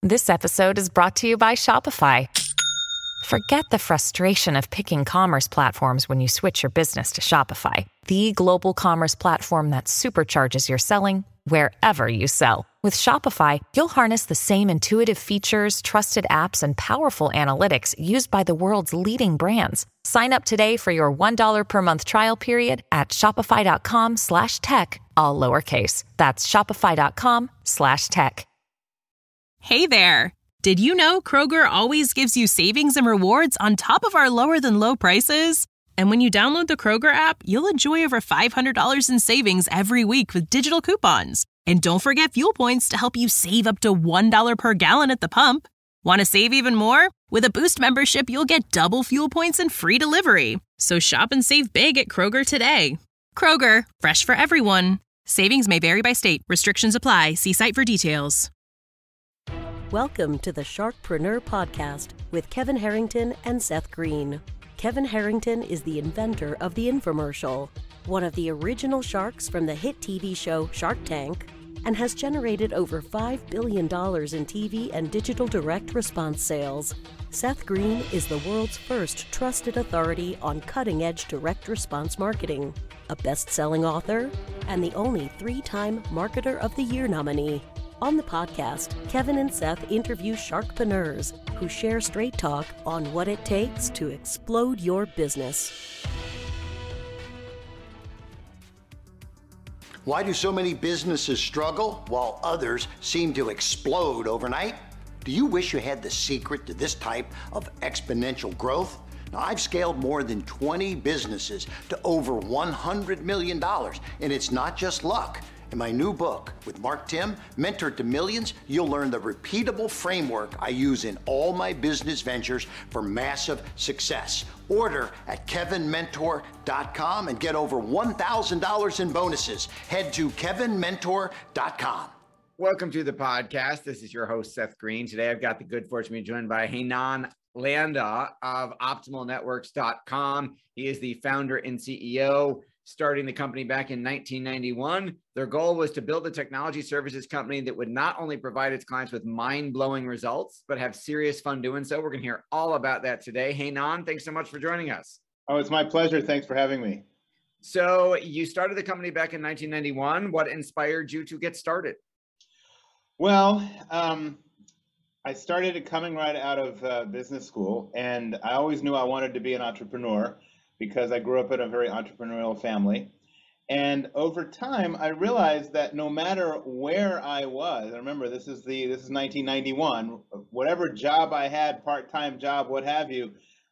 This episode is brought to you by Shopify. Forget the frustration of picking commerce platforms when you switch your business to Shopify, the global commerce platform that supercharges your selling wherever you sell. With Shopify, you'll harness the same intuitive features, trusted apps, and powerful analytics used by the world's leading brands. Sign up today for your $1 per month trial period at shopify.com/tech, all lowercase. That's shopify.com/tech. Hey there! Did you know Kroger always gives you savings and rewards on top of our lower than low prices? And when you download the Kroger app, you'll enjoy over $500 in savings every week with digital coupons. And don't forget fuel points to help you save up to $1 per gallon at the pump. Want to save even more? With a Boost membership, you'll get double fuel points and free delivery. So shop and save big at Kroger today. Kroger, fresh for everyone. Savings may vary by state. Restrictions apply. See site for details. Welcome to the Sharkpreneur Podcast with Kevin Harrington and Seth Green. Kevin Harrington is the inventor of the infomercial, one of the original sharks from the hit TV show Shark Tank, and has generated over $5 billion in TV and digital direct response sales. Seth Green is the world's first trusted authority on cutting-edge direct response marketing, a best-selling author, and the only 3-time Marketer of the Year nominee. On the podcast, Kevin and Seth interview sharkpreneurs who share straight talk on what it takes to explode your business. Why do so many businesses struggle while others seem to explode overnight? Do you wish you had the secret to this type of exponential growth? Now, I've scaled more than 20 businesses to over $100 million, and it's not just luck. In my new book with Mark Timm, Mentor to Millions, you'll learn the repeatable framework I use in all my business ventures for massive success. Order at kevinmentor.com and get over $1,000 in bonuses. Head to kevinmentor.com. Welcome to the podcast. This is your host, Seth Green. Today, I've got the good fortune to be joined by Hanan Landa of OptimalNetworks.com. He is the founder and CEO, starting the company back in 1991. Their goal was to build a technology services company that would not only provide its clients with mind-blowing results, but have serious fun doing so. We're going to hear all about that today. Hanan, thanks so much for joining us. Oh, it's my pleasure. Thanks for having me. So you started the company back in 1991. What inspired you to get started? Well, I started it coming right out of business school, and I always knew I wanted to be an entrepreneur because I grew up in a very entrepreneurial family. And over time, I realized that no matter where I was, I remember this is 1991, whatever job I had, part-time job, what have you,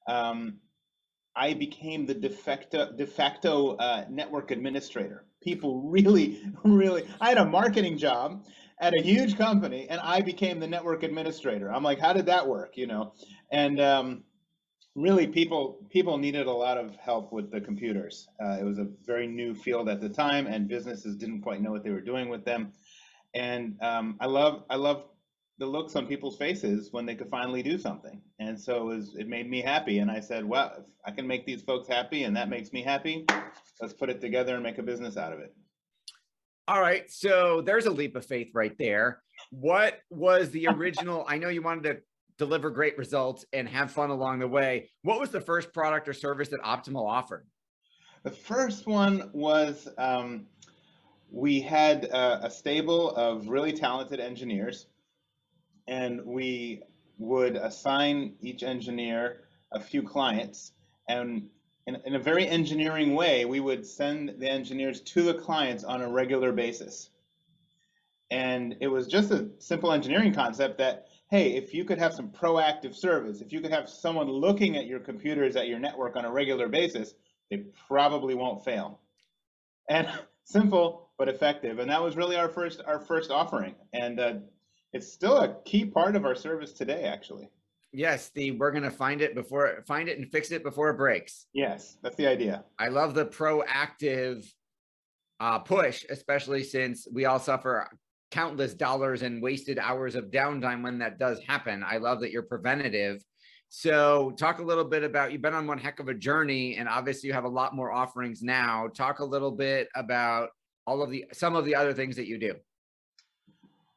I became the de facto network administrator. People really, I had a marketing job at a huge company, and I became the network administrator. I'm like, how did that work, you know? And really, people needed a lot of help with the computers. It was a very new field at the time, and businesses didn't quite know what they were doing with them. And I love the looks on people's faces when they could finally do something. And so it made me happy. And I said, well, if I can make these folks happy and that makes me happy, let's put it together and make a business out of it. All right. So there's a leap of faith right there. What was the original? I know you wanted to deliver great results and have fun along the way. What was the first product or service that Optimal offered? The first one was we had a stable of really talented engineers, and we would assign each engineer a few clients. And in a very engineering way, we would send the engineers to the clients on a regular basis. And it was just a simple engineering concept that, hey, if you could have some proactive service, if you could have someone looking at your computers at your network on a regular basis, they probably won't fail. And simple but effective. And that was really our first offering. And it's still a key part of our service today, actually. Yes, we're going to find it and fix it before it breaks. Yes, that's the idea. I love the proactive push, especially since we all suffer countless dollars and wasted hours of downtime when that does happen. I love that you're preventative. So talk a little bit about, you've been on one heck of a journey, and obviously you have a lot more offerings now. Talk a little bit about some of the other things that you do.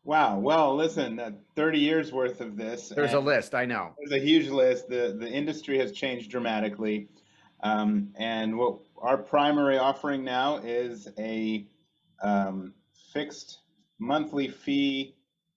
Wow. Well, listen, 30 years worth of this, There's a and list, I know. there's a huge list. The industry has changed dramatically, and what our primary offering now is a fixed monthly fee.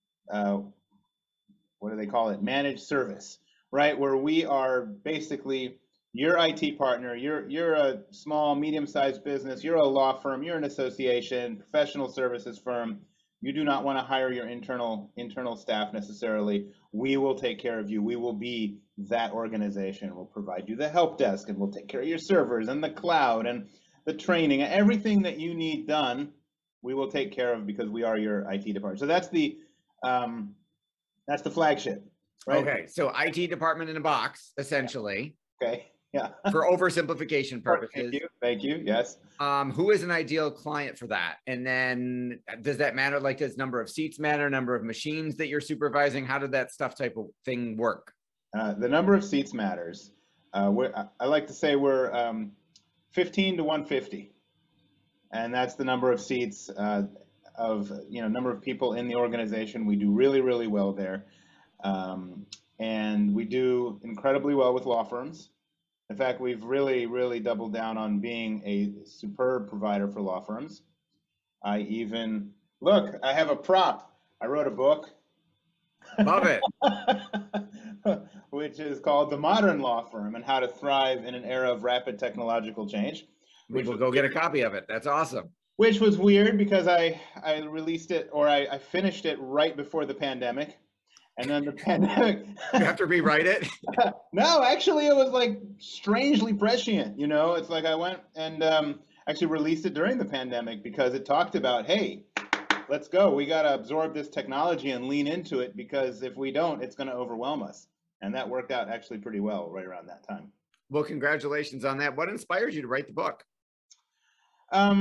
What do they call it? Managed service, right? Where we are basically your IT partner. You're a small, medium-sized business. You're a law firm. You're an association, professional services firm. You do not want to hire your internal staff necessarily. We will take care of you. We will be that organization. We'll provide you the help desk, and we'll take care of your servers and the cloud and the training and everything that you need done. We will take care of because we are your IT department. So that's the flagship, right? Okay, so IT department in a box, essentially. Okay. Yeah. For oversimplification purposes. Thank you. Yes. Who is an ideal client for that? And then does that matter? Like, does number of seats matter? Number of machines that you're supervising? How did that stuff type of thing work? The number of seats matters. I like to say we're 15 to 150, and that's the number of seats number of people in the organization. We do really, really well there, and we do incredibly well with law firms. In fact, we've really, really doubled down on being a superb provider for law firms. I have a prop. I wrote a book. Love it. Which is called The Modern Law Firm and How to Thrive in an Era of Rapid Technological Change. We will go get a copy of it. That's awesome. Which was weird because I released it, or I finished it right before the pandemic. And then the pandemic. You have to rewrite it? No, actually, it was like strangely prescient. It's like I went and actually released it during the pandemic because it talked about, hey, let's go. We got to absorb this technology and lean into it, because if we don't, it's going to overwhelm us. And that worked out actually pretty well right around that time. Well, congratulations on that. What inspired you to write the book? Let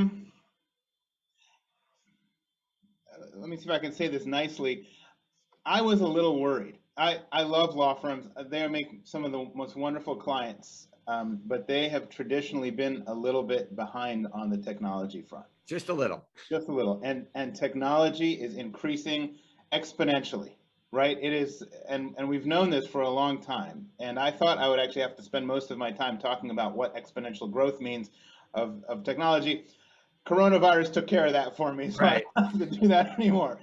me see if I can say this nicely. I was a little worried. I love law firms. They make some of the most wonderful clients, but they have traditionally been a little bit behind on the technology front. Just a little. Just a little. And technology is increasing exponentially, right? It is, and we've known this for a long time. And I thought I would actually have to spend most of my time talking about what exponential growth means of technology. Coronavirus took care of that for me, so right. I don't have to do that anymore.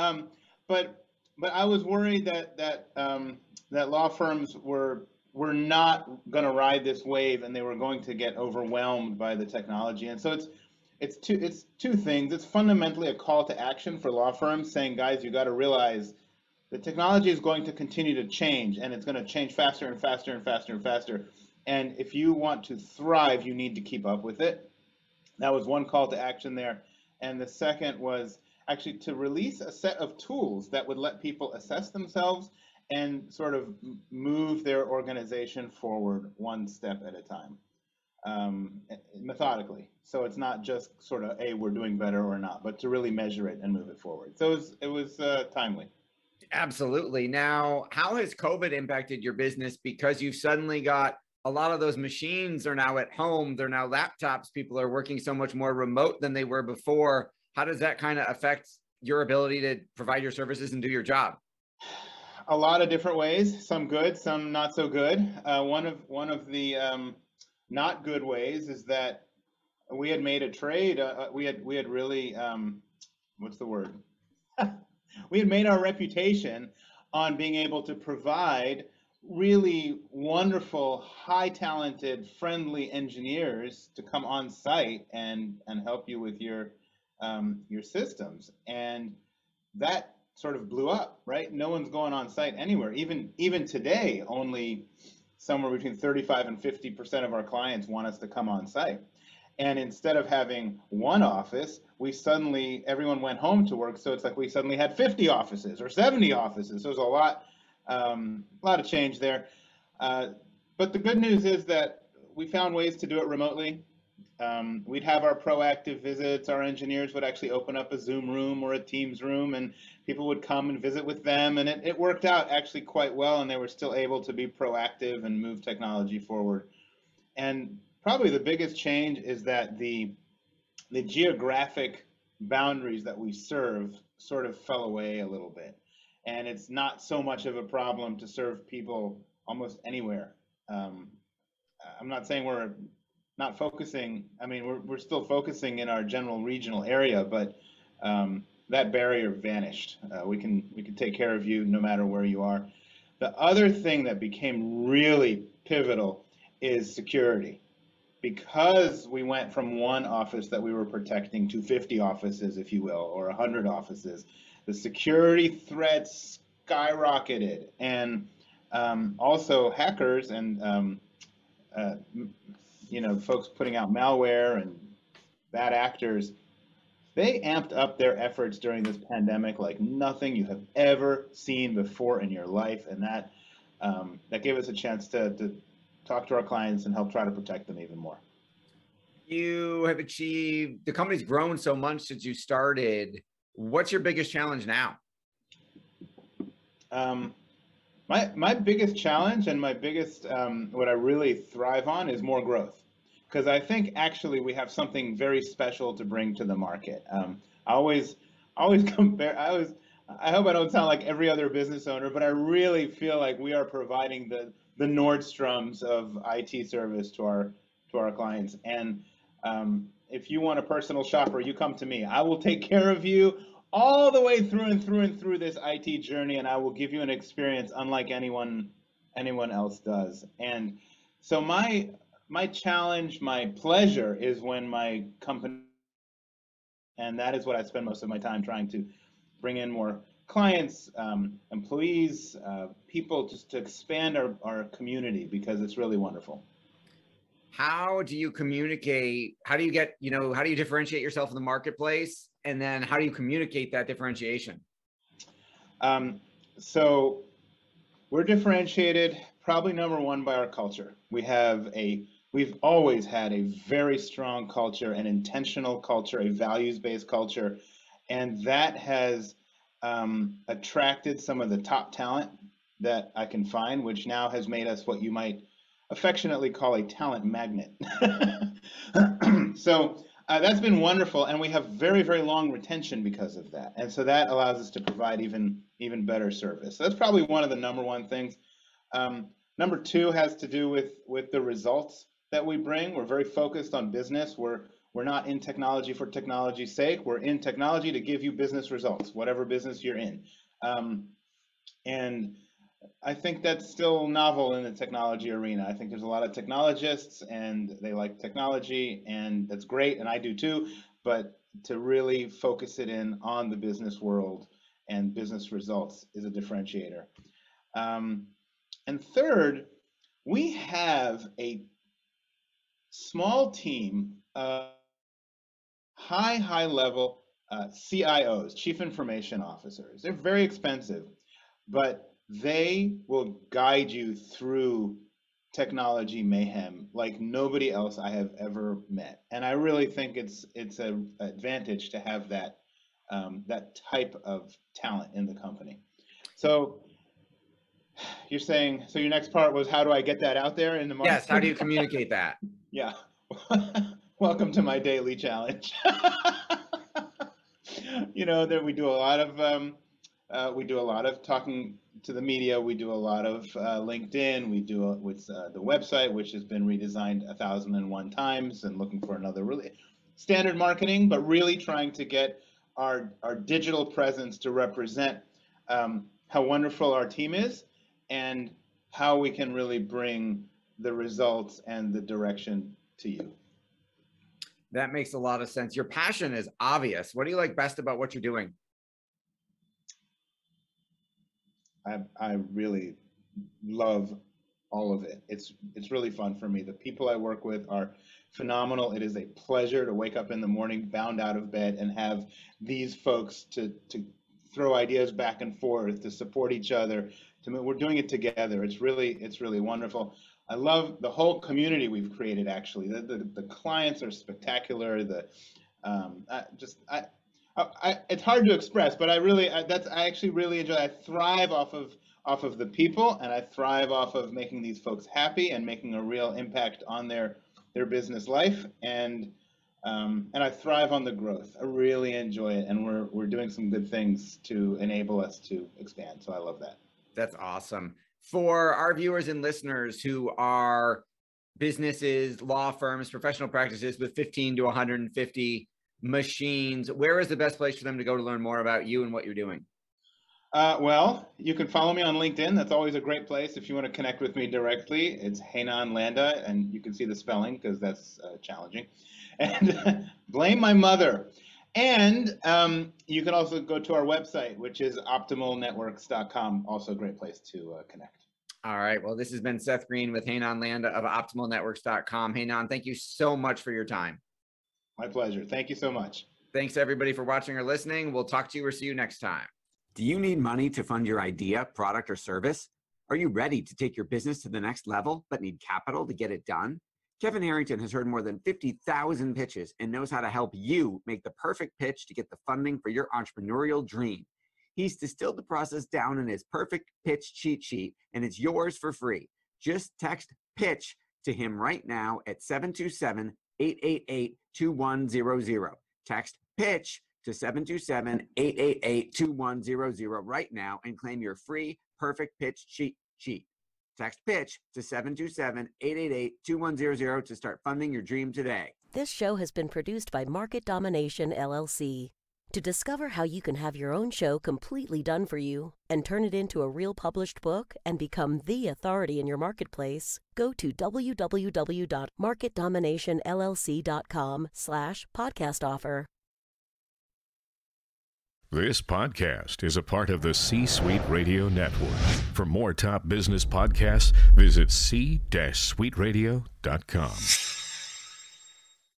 But I was worried that law firms were not going to ride this wave, and they were going to get overwhelmed by the technology. And so it's two things. It's fundamentally a call to action for law firms, saying, guys, you got to realize the technology is going to continue to change, and it's going to change faster and faster and faster and faster. And if you want to thrive, you need to keep up with it. That was one call to action there. And the second was actually to release a set of tools that would let people assess themselves and sort of move their organization forward one step at a time, methodically. So it's not just sort of, hey, we're doing better or not, but to really measure it and move it forward. So it was timely. Absolutely. Now, how has COVID impacted your business? Because you've suddenly got a lot of those machines are now at home. They're now laptops. People are working so much more remote than they were before. How does that kind of affect your ability to provide your services and do your job? A lot of different ways, some good, some not so good. One of the not good ways is that we had made a trade. We had really, what's the word? We had made our reputation on being able to provide really wonderful, high talented, friendly engineers to come on site and help you with your systems. And that sort of blew up, right? No one's going on site anywhere. Even today, only somewhere between 35 and 50% of our clients want us to come on site. And instead of having one office, everyone went home to work. So it's like we suddenly had 50 offices or 70 offices. So there's a lot of change there. But the good news is that we found ways to do it remotely. We'd have our proactive visits. Our engineers would actually open up a Zoom room or a Teams room, and people would come and visit with them. And it worked out actually quite well, and they were still able to be proactive and move technology forward. And probably the biggest change is that the geographic boundaries that we serve sort of fell away a little bit. And it's not so much of a problem to serve people almost anywhere. I'm not saying we're not focusing. I mean, we're still focusing in our general regional area, but that barrier vanished. We can take care of you no matter where you are. The other thing that became really pivotal is security. Because we went from one office that we were protecting to 50 offices, if you will, or 100 offices, the security threats skyrocketed. And also hackers and folks putting out malware and bad actors, they amped up their efforts during this pandemic like nothing you have ever seen before in your life. And that gave us a chance to talk to our clients and help try to protect them even more. You have achieved, the company's grown so much since you started. What's your biggest challenge now? My biggest challenge and my biggest, what I really thrive on is more growth. Because I think actually we have something very special to bring to the market. I always compare, I hope I don't sound like every other business owner, but I really feel like we are providing the Nordstroms of IT service to our clients. And if you want a personal shopper, you come to me. I will take care of you all the way through and through this IT journey, and I will give you an experience unlike anyone else does. And so my challenge, my pleasure is when my company, and that is what I spend most of my time trying to bring in more clients, employees, people, just to expand our community, because it's really wonderful. How do you communicate? How do you get, how do you differentiate yourself in the marketplace? And then how do you communicate that differentiation? So we're differentiated probably number one by our culture. We've always had a very strong culture, an intentional culture, a values-based culture, and that has attracted some of the top talent that I can find, which now has made us what you might affectionately call a talent magnet. So that's been wonderful, and we have very, very long retention because of that, and so that allows us to provide even better service. So that's probably one of the number one things. Number two has to do with the results that we bring. We're very focused on business. We're not in technology for technology's sake. We're in technology to give you business results, whatever business you're in. And I think that's still novel in the technology arena. I think there's a lot of technologists and they like technology, and that's great, and I do too, but to really focus it in on the business world and business results is a differentiator. And third, we have a small team of high level CIOs, Chief Information Officers. They're very expensive, but they will guide you through technology mayhem like nobody else I have ever met. And I really think it's an advantage to have that type of talent in the company. So you're saying, so your next part was, how do I get that out there in the market? Yes, how do you communicate that? Yeah. Welcome to my daily challenge. That we do a lot of talking to the media. We do a lot of LinkedIn. We do with the website, which has been redesigned 1,001 times, and looking for another really standard marketing, but really trying to get our digital presence to represent how wonderful our team is and how we can really bring the results and the direction to you. That makes a lot of sense. Your passion is obvious. What do you like best about what you're doing? I really love all of it. It's really fun for me. The people I work with are phenomenal. It is a pleasure to wake up in the morning, bound out of bed, and have these folks to throw ideas back and forth, to support each other. We're doing it together. It's really wonderful. I love the whole community we've created. Actually, the clients are spectacular. It's hard to express, but I actually really enjoy. I thrive off of the people, and I thrive off of making these folks happy and making a real impact on their business life. And And I thrive on the growth. I really enjoy it, and we're doing some good things to enable us to expand. So I love that. That's awesome. For our viewers and listeners who are businesses, law firms, professional practices with 15 to 150 machines, where is the best place for them to go to learn more about you and what you're doing? Well, you can follow me on LinkedIn. That's always a great place if you want to connect with me directly. It's Hainan Landa, and you can see the spelling because that's challenging. And blame my mother. And you can also go to our website, which is optimalnetworks.com. Also a great place to connect. All right. Well, this has been Seth Green with Hainan Landa of optimalnetworks.com. Hainan, thank you so much for your time. My pleasure. Thank you so much. Thanks, everybody, for watching or listening. We'll talk to you or see you next time. Do you need money to fund your idea, product, or service? Are you ready to take your business to the next level, but need capital to get it done? Kevin Harrington has heard more than 50,000 pitches and knows how to help you make the perfect pitch to get the funding for your entrepreneurial dream. He's distilled the process down in his perfect pitch cheat sheet, and it's yours for free. Just text PITCH to him right now at 727-888-2100. Text PITCH to 727-888-2100 right now and claim your free perfect pitch cheat sheet. Text PITCH to 727-888-2100 to start funding your dream today. This show has been produced by Market Domination, LLC. To discover how you can have your own show completely done for you and turn it into a real published book and become the authority in your marketplace, go to www.marketdominationllc.com/podcast offer. This podcast is a part of the C-Suite Radio Network. For more top business podcasts, visit c-suiteradio.com.